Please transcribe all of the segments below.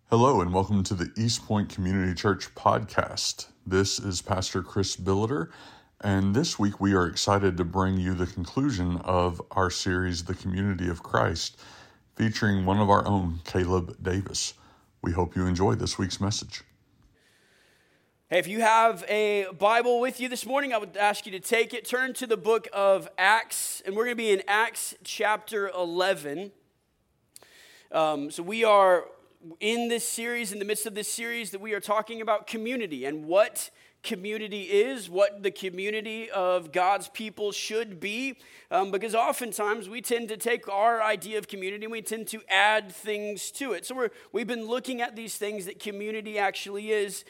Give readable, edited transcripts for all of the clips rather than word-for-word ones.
Hello and welcome to the East Point Community Church podcast. This is Pastor Chris Billiter, and this week we are excited to bring you the conclusion of our series, The Community of Christ, featuring one of our own, Caleb Davis. We hope you enjoy this week's message. Hey, if you have a Bible with you this morning, I would ask you to take it, turn to the book of Acts, and we're going to be in Acts chapter 11. So we are in this series, in the midst of this series, that we are talking about community and what community is, what the community of God's people should be, because oftentimes we tend to take our idea of community and we tend to add things to it. So we've been looking at these things that community actually is,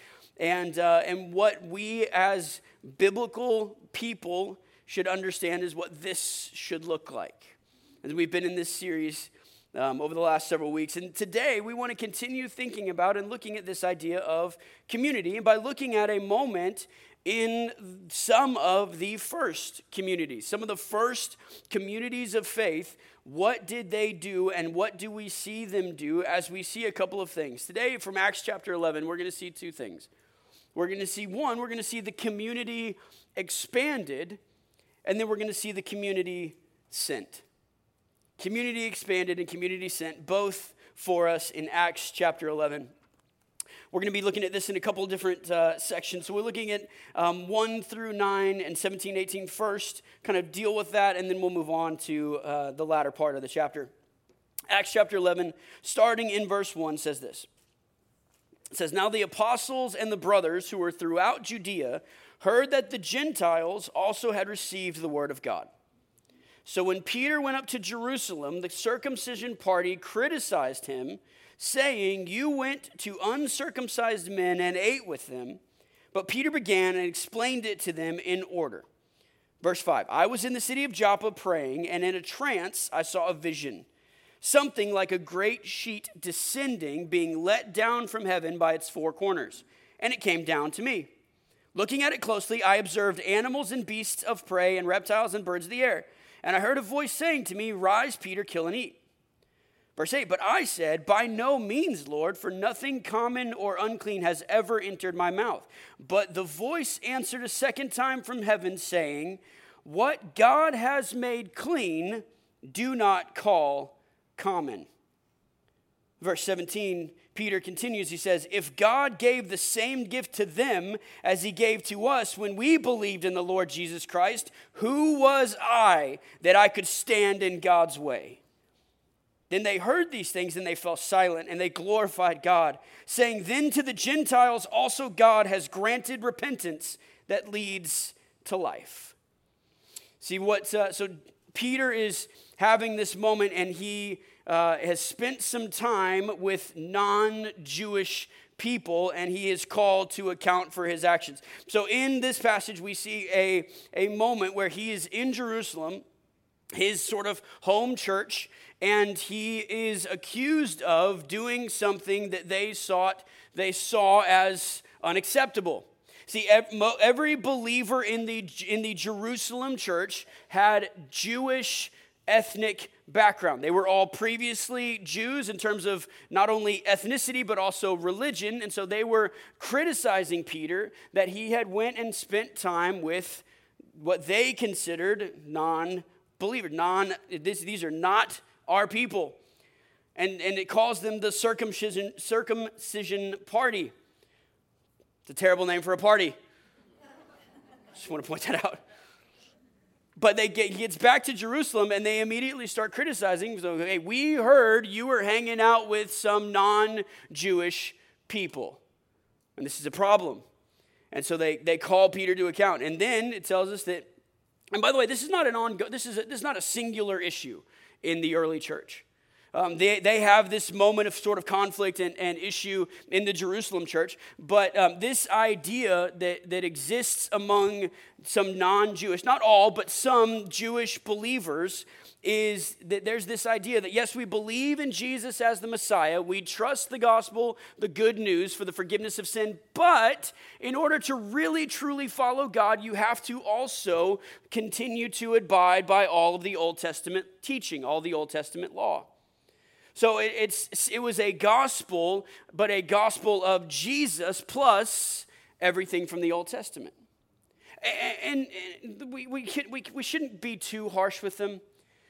and what we as biblical people should understand is what this should look like. And we've been in this series over the last several weeks. And today we want to continue thinking about and looking at this idea of community, and by looking at a moment in some of the first communities, some of the first communities of faith. What did they do and what do we see them do as we see a couple of things? Today from Acts chapter 11, we're going to see two things. We're going to see one, we're going to see the community expanded, and then we're going to see the community sent. Community expanded and community sent, both for us in Acts chapter 11. We're going to be looking at this in a couple of different sections. So we're looking at 1 through 9 and 17, 18 first, kind of deal with that, and then we'll move on to the latter part of the chapter. Acts chapter 11, starting in verse 1, says this. It says, "Now the apostles and the brothers who were throughout Judea heard that the Gentiles also had received the word of God. So when Peter went up to Jerusalem, the circumcision party criticized him, saying, 'You went to uncircumcised men and ate with them.' But Peter began and explained it to them in order." Verse 5, "I was in the city of Joppa praying, and in a trance I saw a vision, something like a great sheet descending, being let down from heaven by its four corners. And it came down to me. Looking at it closely, I observed animals and beasts of prey and reptiles and birds of the air. And I heard a voice saying to me, 'Rise, Peter, kill and eat.' Verse 8, "But I said, 'By no means, Lord, for nothing common or unclean has ever entered my mouth.' But the voice answered a second time from heaven, saying, 'What God has made clean, do not call common.'" Verse 17, Peter continues, he says, "If God gave the same gift to them as he gave to us when we believed in the Lord Jesus Christ, who was I that I could stand in God's way?" Then they heard these things and they fell silent and they glorified God, saying, "Then to the Gentiles also God has granted repentance that leads to life." See so Peter is having this moment, and he has spent some time with non-Jewish people, and he is called to account for his actions. So in this passage, we see a moment where he is in Jerusalem, his sort of home church, and he is accused of doing something that they saw as unacceptable. See, every believer in the Jerusalem church had Jewish ethnic background. They were all previously Jews in terms of not only ethnicity but also religion, and so they were criticizing Peter that he had went and spent time with what they considered non-believers. These are not our people, and it calls them the circumcision party. It's a terrible name for a party. Just want to point that out. But he gets back to Jerusalem, and they immediately start criticizing. So, hey, we heard you were hanging out with some non-Jewish people, and this is a problem. And so they call Peter to account. And then it tells us that, and by the way, this is not this is not a singular issue in the early church. They have this moment of sort of conflict and issue in the Jerusalem church, but this idea that exists among some non-Jewish, not all, but some Jewish believers, is that there's this idea that yes, we believe in Jesus as the Messiah, we trust the gospel, the good news for the forgiveness of sin, but in order to really truly follow God, you have to also continue to abide by all of the Old Testament teaching, all the Old Testament law. So it was a gospel, but a gospel of Jesus plus everything from the Old Testament. And we shouldn't be too harsh with them,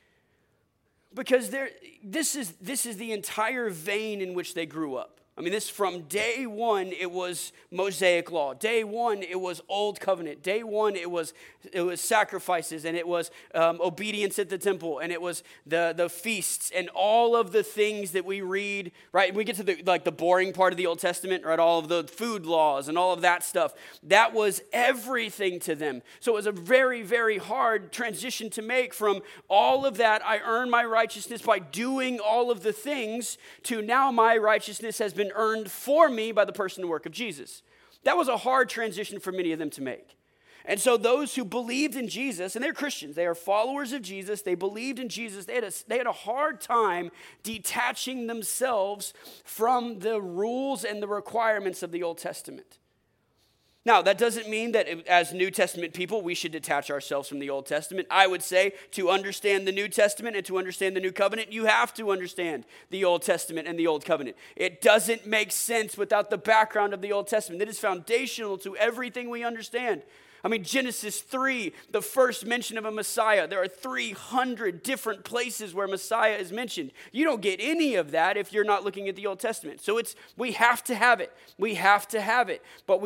because this is the entire vein in which they grew up. I mean, this from day one, it was Mosaic law. Day one, it was Old Covenant. Day one, it was sacrifices, and it was obedience at the temple, and it was the feasts, and all of the things that we read, right? We get to the boring part of the Old Testament, right? All of the food laws and all of that stuff. That was everything to them. So it was a very, very hard transition to make from all of that, I earn my righteousness by doing all of the things, to now my righteousness has been earned for me by the person and work of Jesus. That was a hard transition for many of them to make. And so those who believed in Jesus, and they're Christians, they are followers of Jesus, they believed in Jesus, they had a hard time detaching themselves from the rules and the requirements of the Old Testament. Now, that doesn't mean that as New Testament people, we should detach ourselves from the Old Testament. I would say to understand the New Testament and to understand the New Covenant, you have to understand the Old Testament and the Old Covenant. It doesn't make sense without the background of the Old Testament. It is foundational to everything we understand. I mean, Genesis 3, the first mention of a Messiah. There are 300 different places where Messiah is mentioned. You don't get any of that if you're not looking at the Old Testament. So we have to have it. We have to have it. But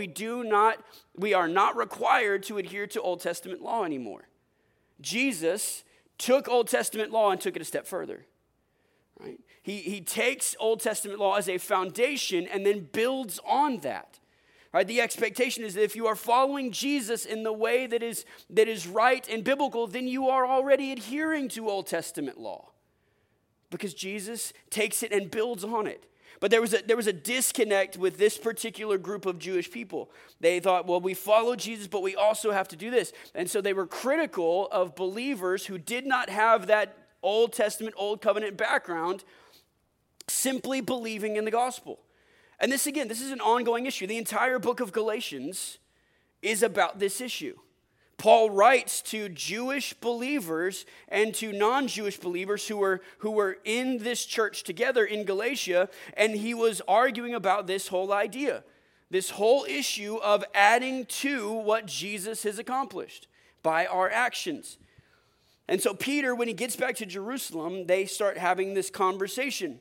we are not required to adhere to Old Testament law anymore. Jesus took Old Testament law and took it a step further. Right? He takes Old Testament law as a foundation and then builds on that. Right, the expectation is that if you are following Jesus in the way that is right and biblical, then you are already adhering to Old Testament law, because Jesus takes it and builds on it. But there was a disconnect with this particular group of Jewish people. They thought, well, we follow Jesus, but we also have to do this. And so they were critical of believers who did not have that Old Testament, Old Covenant background, simply believing in the gospel. And this is an ongoing issue. The entire book of Galatians is about this issue. Paul writes to Jewish believers and to non-Jewish believers who were in this church together in Galatia, and he was arguing about this whole idea, this whole issue of adding to what Jesus has accomplished by our actions. And so Peter, when he gets back to Jerusalem, they start having this conversation.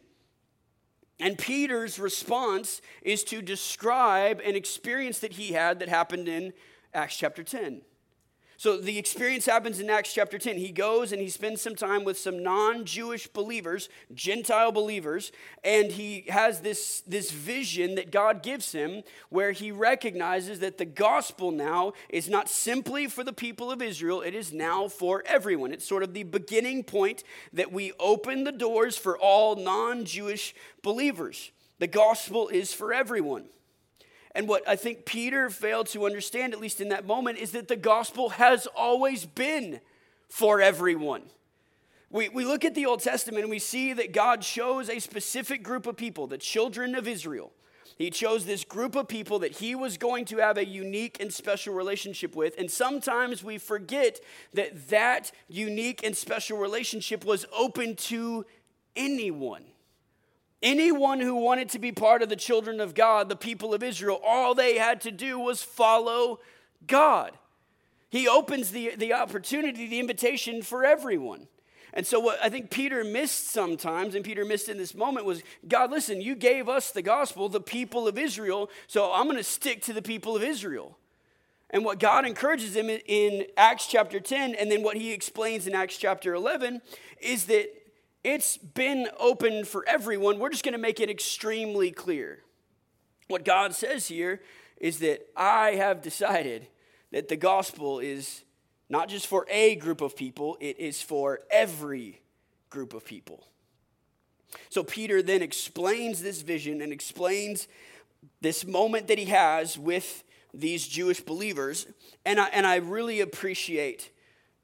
And Peter's response is to describe an experience that he had that happened in Acts chapter 10. So the experience happens in Acts chapter 10. He goes and he spends some time with some non-Jewish believers, Gentile believers, and he has this vision that God gives him where he recognizes that the gospel now is not simply for the people of Israel, it is now for everyone. It's sort of the beginning point that we open the doors for all non-Jewish believers. The gospel is for everyone. And what I think Peter failed to understand, at least in that moment, is that the gospel has always been for everyone. We look at the Old Testament and we see that God chose a specific group of people, the children of Israel. He chose this group of people that he was going to have a unique and special relationship with. And sometimes we forget that that unique and special relationship was open to anyone. Anyone who wanted to be part of the children of God, the people of Israel, all they had to do was follow God. He opens the opportunity, the invitation for everyone. And so what I think Peter missed sometimes, and Peter missed in this moment, was, God, listen, you gave us the gospel, the people of Israel, so I'm going to stick to the people of Israel. And what God encourages him in Acts chapter 10, and then what he explains in Acts chapter 11, is that it's been open for everyone. We're just going to make it extremely clear. What God says here is that I have decided that the gospel is not just for a group of people, it is for every group of people. So Peter then explains this vision and explains this moment that he has with these Jewish believers, and I really appreciate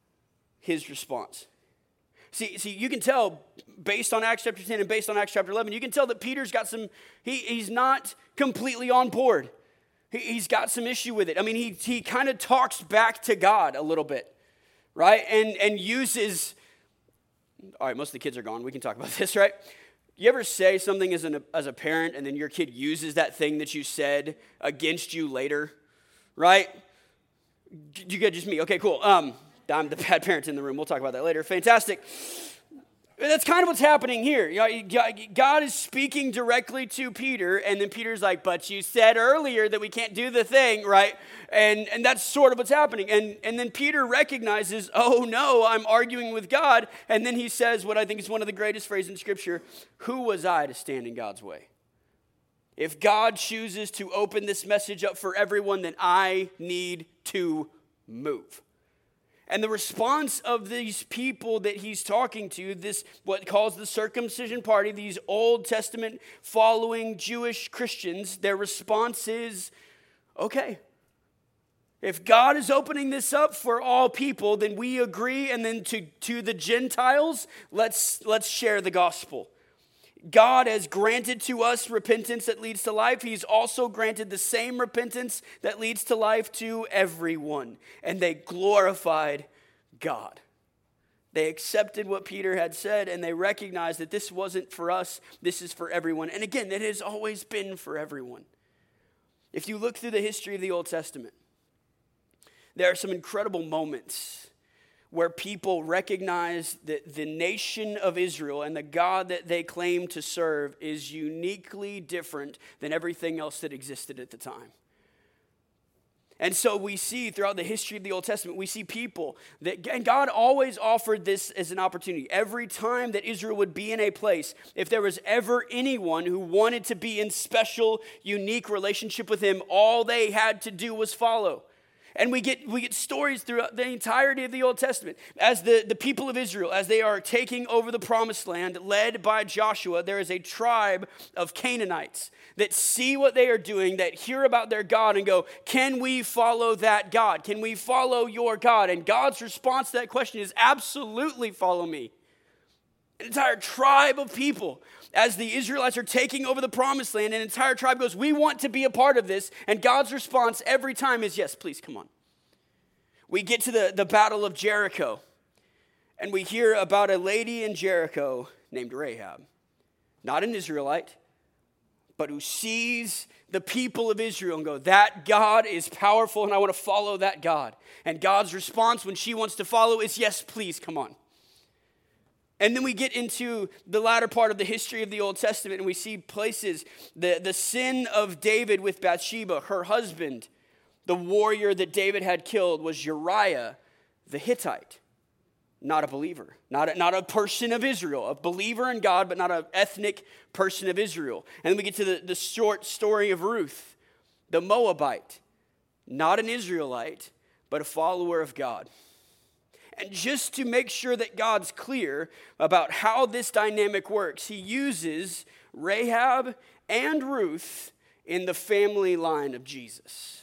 his response. See, you can tell based on Acts chapter 10 and based on Acts chapter 11, you can tell that Peter's got he's not completely on board. He's got some issue with it. I mean, he kind of talks back to God a little bit, right? And uses, all right, most of the kids are gone. We can talk about this, right? You ever say something as a parent and then your kid uses that thing that you said against you later, right? You get just me. Okay, cool. I'm the bad parent in the room. We'll talk about that later. Fantastic. That's kind of what's happening here. God is speaking directly to Peter, and then Peter's like, but you said earlier that we can't do the thing, right? And that's sort of what's happening. And then Peter recognizes, oh no, I'm arguing with God. And then he says what I think is one of the greatest phrases in Scripture, who was I to stand in God's way? If God chooses to open this message up for everyone, then I need to move. And the response of these people that he's talking to, this what calls the circumcision party, these Old Testament following Jewish Christians, their response is, okay, if God is opening this up for all people, then we agree, and then to the Gentiles, let's share the gospel. God has granted to us repentance that leads to life. He's also granted the same repentance that leads to life to everyone. And they glorified God. They accepted what Peter had said, and they recognized that this wasn't for us, this is for everyone. And again, it has always been for everyone. If you look through the history of the Old Testament, there are some incredible moments where people recognize that the nation of Israel and the God that they claim to serve is uniquely different than everything else that existed at the time. And so we see throughout the history of the Old Testament, we see people that, and God always offered this as an opportunity. Every time that Israel would be in a place, if there was ever anyone who wanted to be in special, unique relationship with him, all they had to do was follow. And we get stories throughout the entirety of the Old Testament. As the people of Israel, as they are taking over the promised land, led by Joshua, there is a tribe of Canaanites that see what they are doing, that hear about their God and go, can we follow that God? Can we follow your God? And God's response to that question is absolutely follow me. An entire tribe of people, as the Israelites are taking over the promised land, an entire tribe goes, we want to be a part of this. And God's response every time is, yes, please, come on. We get to the Battle of Jericho, and we hear about a lady in Jericho named Rahab. Not an Israelite, but who sees the people of Israel and go, that God is powerful, and I want to follow that God. And God's response when she wants to follow is, yes, please, come on. And then we get into the latter part of the history of the Old Testament, and we see places, the sin of David with Bathsheba, her husband, the warrior that David had killed was Uriah the Hittite, not a believer, not a person of Israel, a believer in God, but not an ethnic person of Israel. And then we get to the short story of Ruth, the Moabite, not an Israelite, but a follower of God. And just to make sure that God's clear about how this dynamic works, he uses Rahab and Ruth in the family line of Jesus.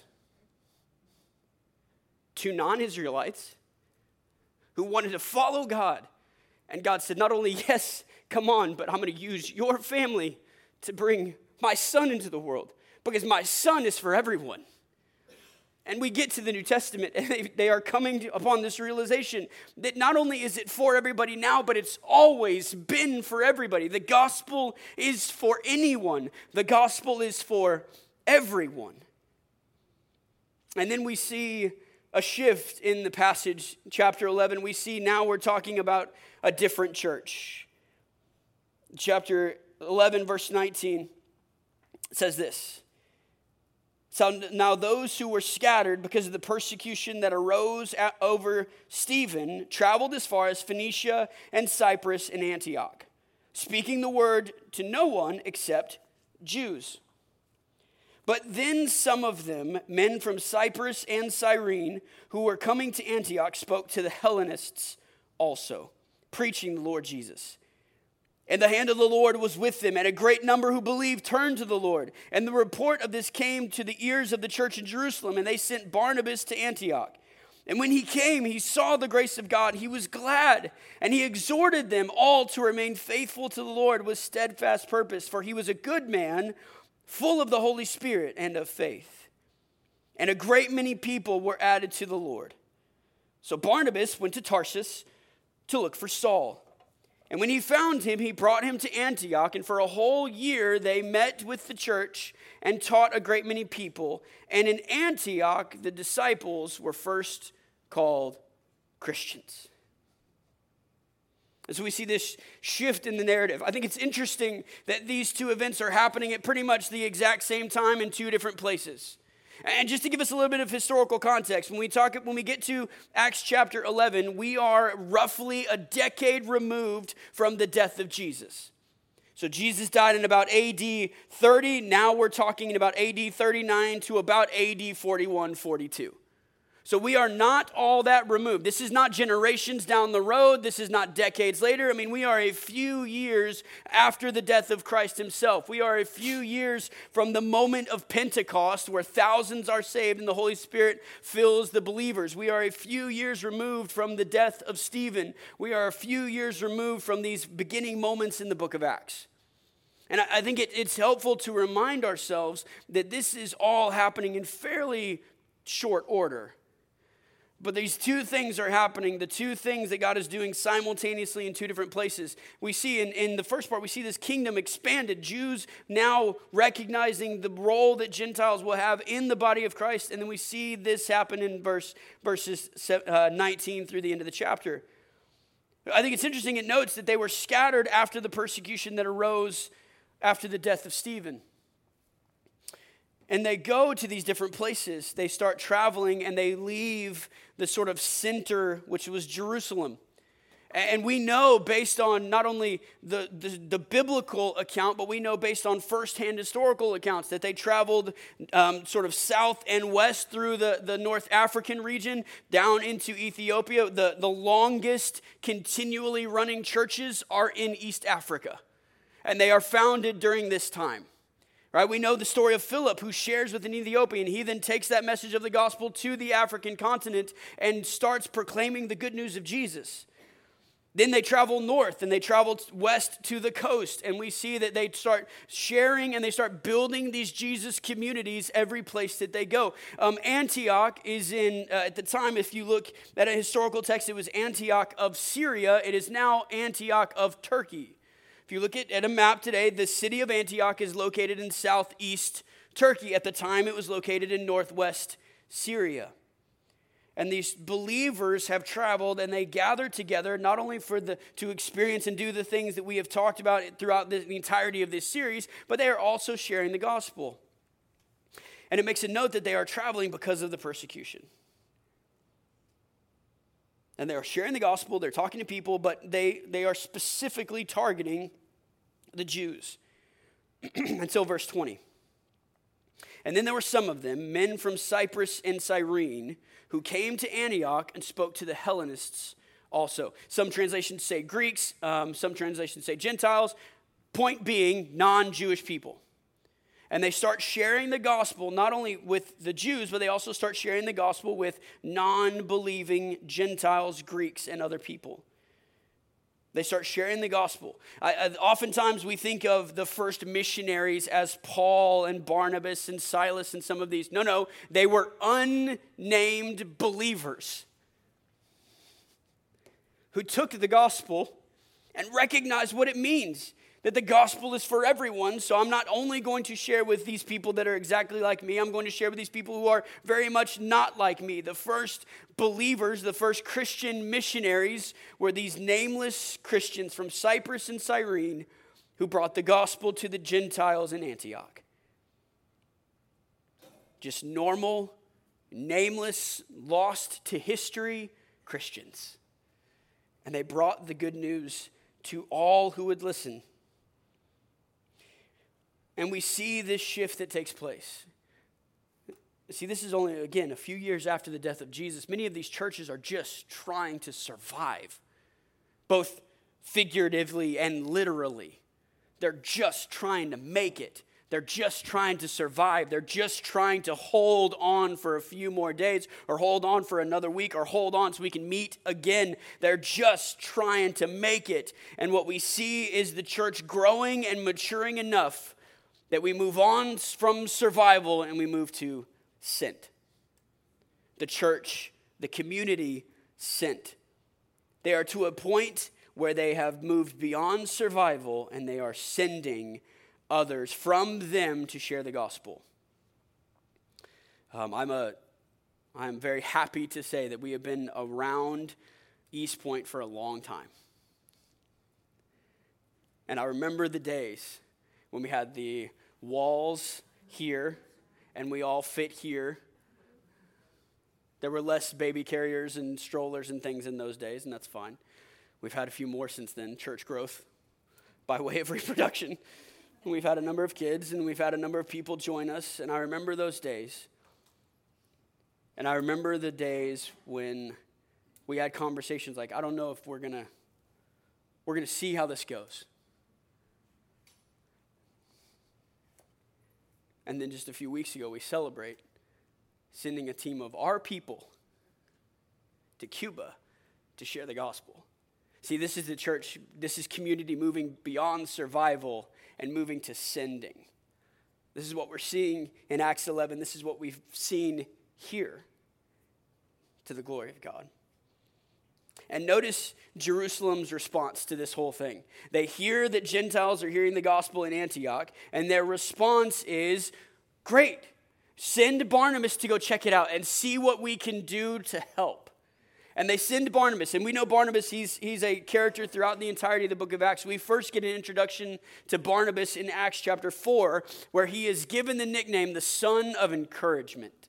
Two non-Israelites who wanted to follow God. And God said, not only, yes, come on, but I'm going to use your family to bring my son into the world because my son is for everyone. And we get to the New Testament, and they are coming upon this realization that not only is it for everybody now, but it's always been for everybody. The gospel is for anyone. The gospel is for everyone. And then we see a shift in the passage, chapter 11. We see now we're talking about a different church. Chapter 11, verse 19, says this. So now those who were scattered because of the persecution that arose over Stephen traveled as far as Phoenicia and Cyprus and Antioch, speaking the word to no one except Jews. But then some of them, men from Cyprus and Cyrene, who were coming to Antioch, spoke to the Hellenists also, preaching the Lord Jesus. And the hand of the Lord was with them, and a great number who believed turned to the Lord. And the report of this came to the ears of the church in Jerusalem, and they sent Barnabas to Antioch. And when he came, he saw the grace of God. He was glad, and he exhorted them all to remain faithful to the Lord with steadfast purpose. For he was a good man, full of the Holy Spirit and of faith. And a great many people were added to the Lord. So Barnabas went to Tarsus to look for Saul. And when he found him, he brought him to Antioch, and for a whole year they met with the church and taught a great many people. And in Antioch, the disciples were first called Christians. And so we see this shift in the narrative. I think it's interesting that these two events are happening at pretty much the exact same time in two different places. And just to give us a little bit of historical context, when we get to Acts chapter 11, we are roughly a decade removed from the death of Jesus. So Jesus died in about AD 30. Now we're talking in about AD 39 to about AD 41, 42. So we are not all that removed. This is not generations down the road. This is not decades later. I mean, we are a few years after the death of Christ himself. We are a few years from the moment of Pentecost where thousands are saved and the Holy Spirit fills the believers. We are a few years removed from the death of Stephen. We are a few years removed from these beginning moments in the book of Acts. And I think it's helpful to remind ourselves that this is all happening in fairly short order. But these two things are happening, the two things that God is doing simultaneously in two different places. We see in the first part, we see this kingdom expanded. Jews now recognizing the role that Gentiles will have in the body of Christ. And then we see this happen in verses 19 through the end of the chapter. I think it's interesting, it notes that they were scattered after the persecution that arose after the death of Stephen. And they go to these different places. They start traveling and they leave the sort of center, which was Jerusalem. And we know based on not only the biblical account, but we know based on firsthand historical accounts that they traveled sort of south and west through the North African region down into Ethiopia. The longest continually running churches are in East Africa. And they are founded during this time. Right, we know the story of Philip, who shares with an Ethiopian. He then takes that message of the gospel to the African continent and starts proclaiming the good news of Jesus. Then they travel north and they travel west to the coast. And we see that they start sharing and they start building these Jesus communities every place that they go. Antioch is at the time, if you look at a historical text, it was Antioch of Syria. It is now Antioch of Turkey. If you look at a map today, the city of Antioch is located in southeast Turkey. At the time, it was located in northwest Syria. And these believers have traveled and they gather together not only to experience and do the things that we have talked about throughout the entirety of this series, but they are also sharing the gospel. And it makes a note that they are traveling because of the persecution. And they are sharing the gospel, they're talking to people, but they are specifically targeting the Jews. Until verse 20. And then there were some of them, men from Cyprus and Cyrene, who came to Antioch and spoke to the Hellenists also. Some translations say Greeks, some translations say Gentiles. Point being, non-Jewish people. And they start sharing the gospel not only with the Jews, but they also start sharing the gospel with non-believing Gentiles, Greeks, and other people. They start sharing the gospel. Oftentimes we think of the first missionaries as Paul and Barnabas and Silas and some of these. No, they were unnamed believers who took the gospel and recognized what it means. That the gospel is for everyone, so I'm not only going to share with these people that are exactly like me, I'm going to share with these people who are very much not like me. The first believers, the first Christian missionaries were these nameless Christians from Cyprus and Cyrene who brought the gospel to the Gentiles in Antioch. Just normal, nameless, lost to history Christians. And they brought the good news to all who would listen. And we see this shift that takes place. See, this is only, again, a few years after the death of Jesus. Many of these churches are just trying to survive, both figuratively and literally. They're just trying to make it. They're just trying to survive. They're just trying to hold on for a few more days or hold on for another week or hold on so we can meet again. They're just trying to make it. And what we see is the church growing and maturing enough that we move on from survival and we move to sent. The church, the community, sent. They are to a point where they have moved beyond survival and they are sending others from them to share the gospel. I'm very happy to say that we have been around East Point for a long time. And I remember the days when we had the walls here and we all fit here. There were less baby carriers and strollers and things in those days, and that's fine. We've had a few more since then, church growth by way of reproduction. And we've had a number of kids, and we've had a number of people join us, and I remember those days. And I remember the days when we had conversations like, I don't know if we're gonna see how this goes. And then just a few weeks ago, we celebrate sending a team of our people to Cuba to share the gospel. See, this is the church, this is community moving beyond survival and moving to sending. This is what we're seeing in Acts 11. This is what we've seen here, to the glory of God. And notice Jerusalem's response to this whole thing. They hear that Gentiles are hearing the gospel in Antioch, and their response is, great, send Barnabas to go check it out and see what we can do to help. And they send Barnabas, and we know Barnabas, he's a character throughout the entirety of the book of Acts. We first get an introduction to Barnabas in Acts chapter 4, where he is given the nickname the Son of Encouragement.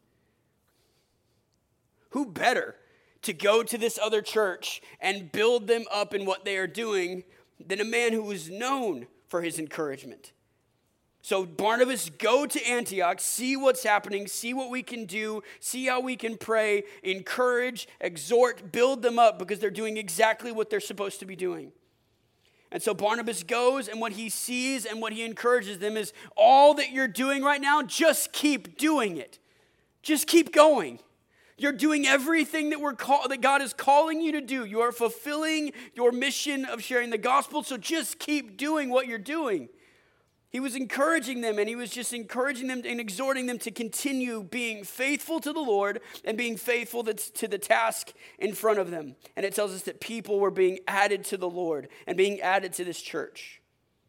Who better to go to this other church and build them up in what they are doing than a man who is known for his encouragement? So Barnabas, go to Antioch, see what's happening, see what we can do, see how we can pray, encourage, exhort, build them up, because they're doing exactly what they're supposed to be doing. And so Barnabas goes, and what he sees and what he encourages them is, all that you're doing right now, just keep doing it. Just keep going. You're doing everything that God is calling you to do. You are fulfilling your mission of sharing the gospel, so just keep doing what you're doing. He was encouraging them, and he was just encouraging them and exhorting them to continue being faithful to the Lord and being faithful to the task in front of them. And it tells us that people were being added to the Lord and being added to this church.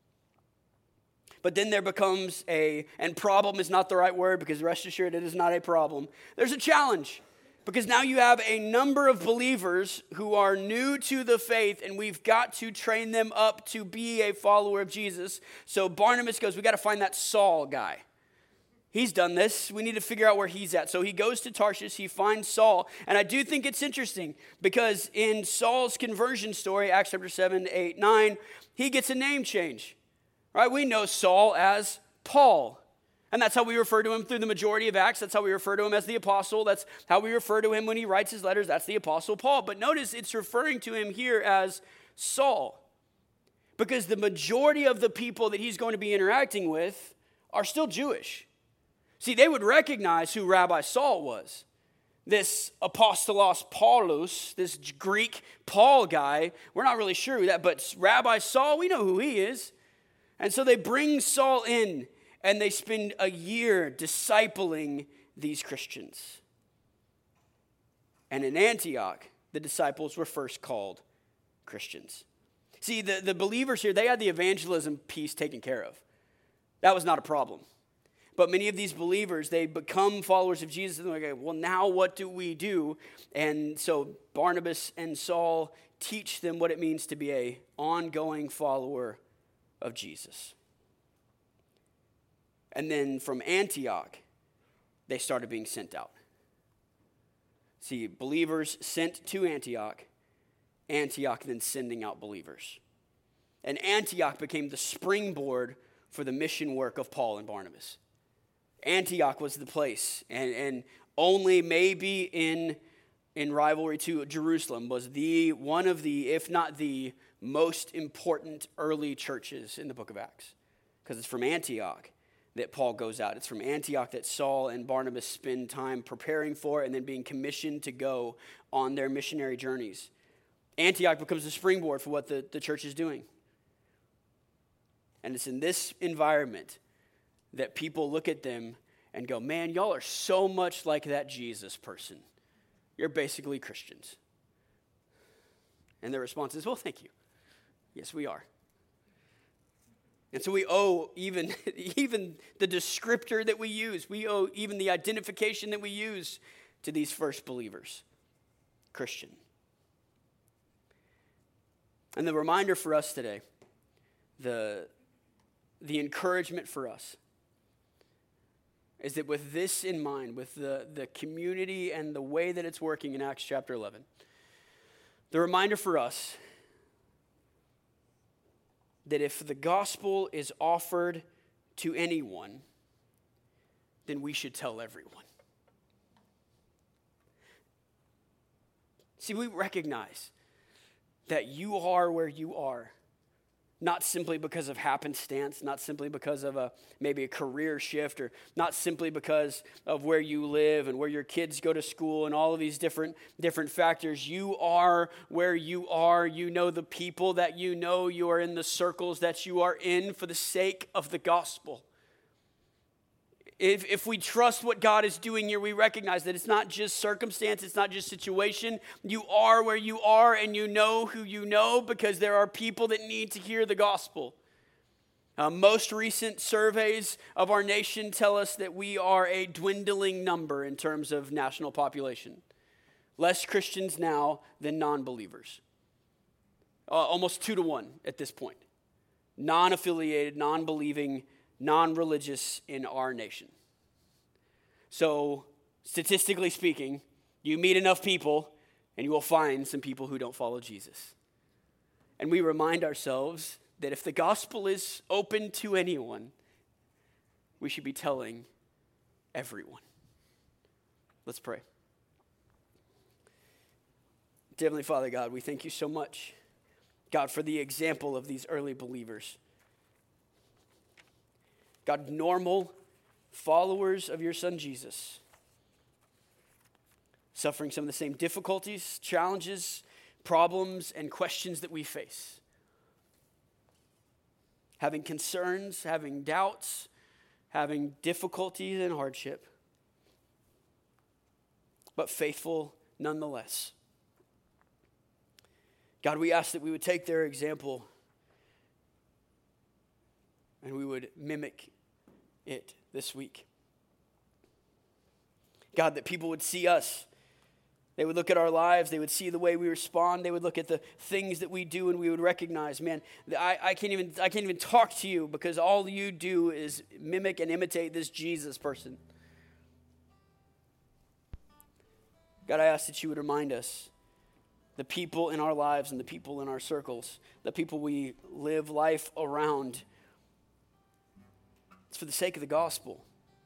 But then there becomes and problem is not the right word, because rest assured it is not a problem. There's a challenge. Because now you have a number of believers who are new to the faith, and we've got to train them up to be a follower of Jesus. So Barnabas goes, we got to find that Saul guy. He's done this. We need to figure out where he's at. So he goes to Tarshish. He finds Saul. And I do think it's interesting, because in Saul's conversion story, Acts chapter 7, 8, 9, he gets a name change. Right? We know Saul as Paul. And that's how we refer to him through the majority of Acts. That's how we refer to him as the apostle. That's how we refer to him when he writes his letters. That's the apostle Paul. But notice it's referring to him here as Saul, because the majority of the people that he's going to be interacting with are still Jewish. See, they would recognize who Rabbi Saul was. This apostolos Paulus, this Greek Paul guy, we're not really sure who that, but Rabbi Saul, we know who he is. And so they bring Saul in, and they spend a year discipling these Christians. And in Antioch, the disciples were first called Christians. See, the believers here, they had the evangelism piece taken care of. That was not a problem. But many of these believers, they become followers of Jesus, and they're like, well, now what do we do? And so Barnabas and Saul teach them what it means to be an ongoing follower of Jesus. And then from Antioch, they started being sent out. See, believers sent to Antioch, Antioch then sending out believers. And Antioch became the springboard for the mission work of Paul and Barnabas. Antioch was the place, and only maybe in rivalry to Jerusalem was one of the, if not the most important early churches in the book of Acts. Because it's from Antioch that Paul goes out. It's from Antioch that Saul and Barnabas spend time preparing for and then being commissioned to go on their missionary journeys. Antioch becomes the springboard for what the church is doing. And it's in this environment that people look at them and go, man, y'all are so much like that Jesus person. You're basically Christians. And their response is, well, thank you. Yes, we are. And so we owe even the descriptor that we use. We owe even the identification that we use to these first believers, Christian. And the reminder for us today, the encouragement for us, is that with this in mind, with the community and the way that it's working in Acts chapter 11, the reminder for us that if the gospel is offered to anyone, then we should tell everyone. See, we recognize that you are where you are, not simply because of happenstance, not simply because of maybe a career shift, or not simply because of where you live and where your kids go to school and all of these different factors. You are where you are. You know the people that you know. You are in the circles that you are in for the sake of the gospel. If we trust what God is doing here, we recognize that it's not just circumstance, it's not just situation. You are where you are, and you know who you know, because there are people that need to hear the gospel. Most recent surveys of our nation tell us that we are a dwindling number in terms of national population. Less Christians now than non-believers. Almost 2-to-1 at this point. Non-affiliated, non-believing, non-religious in our nation. So, statistically speaking, you meet enough people and you will find some people who don't follow Jesus. And we remind ourselves that if the gospel is open to anyone, we should be telling everyone. Let's pray. Dear Heavenly Father, God, we thank you so much, God, for the example of these early believers. God, normal followers of your Son Jesus, suffering some of the same difficulties, challenges, problems, and questions that we face. Having concerns, having doubts, having difficulties and hardship, but faithful nonetheless. God, we ask that we would take their example and we would mimic it this week. God, that people would see us. They would look at our lives. They would see the way we respond. They would look at the things that we do, and we would recognize, man, I can't even talk to you because all you do is mimic and imitate this Jesus person. God, I ask that you would remind us, the people in our lives and the people in our circles, the people we live life around, it's for the sake of the gospel.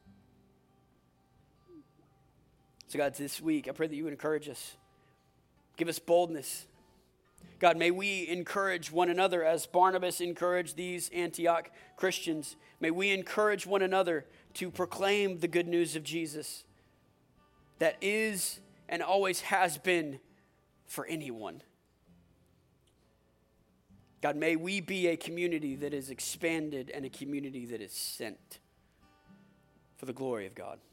So God, this week, I pray that you would encourage us. Give us boldness. God, may we encourage one another as Barnabas encouraged these Antioch Christians. May we encourage one another to proclaim the good news of Jesus that is and always has been for anyone. God, may we be a community that is expanded and a community that is sent for the glory of God.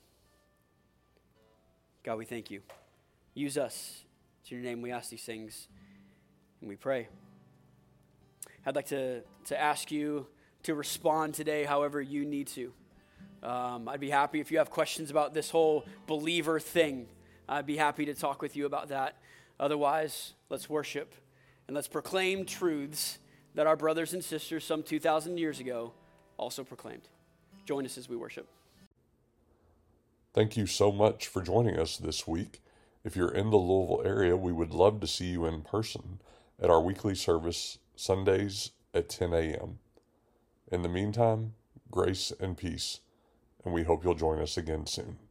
God, we thank you. Use us. It's in your name we ask these things, and we pray. I'd like to ask you to respond today however you need to. I'd be happy if you have questions about this whole believer thing. I'd be happy to talk with you about that. Otherwise, let's worship and let's proclaim truths that our brothers and sisters some 2,000 years ago also proclaimed. Join us as we worship. Thank you so much for joining us this week. If you're in the Louisville area, we would love to see you in person at our weekly service Sundays at 10 a.m. In the meantime, grace and peace, and we hope you'll join us again soon.